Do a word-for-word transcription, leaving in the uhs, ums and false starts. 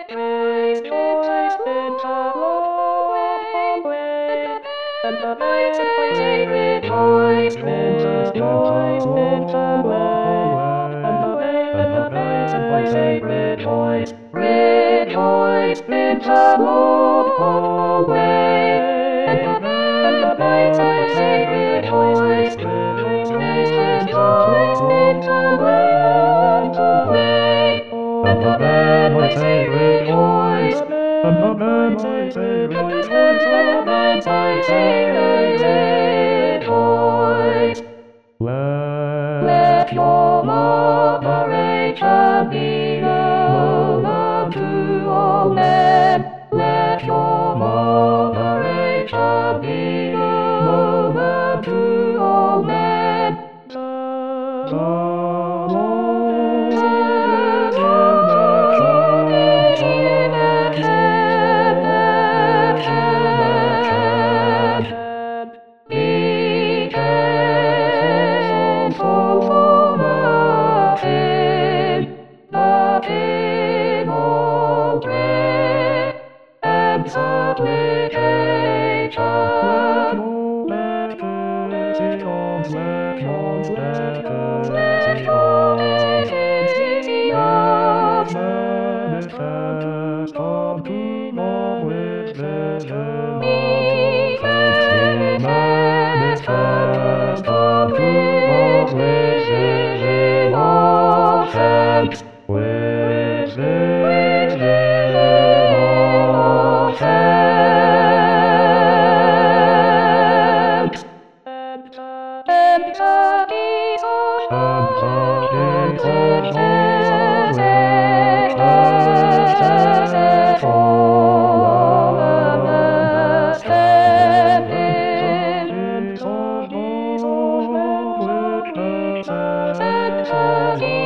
Rejoice in the Lord always. Rejoice, rejoice, rejoice in the Lord always. And the man might say rejoice, and the man might say rejoice, and the man might say rejoice. Let your moderation be known unto all men. Let your moderation be known unto all men. Be gentle for nothing, but in all prayer and supplication. Let petitions, let petitions, let petitions manifest unto all with vision. Be manifest unto all with vision of thanks, with vision of thanks. And the peace of all understanding.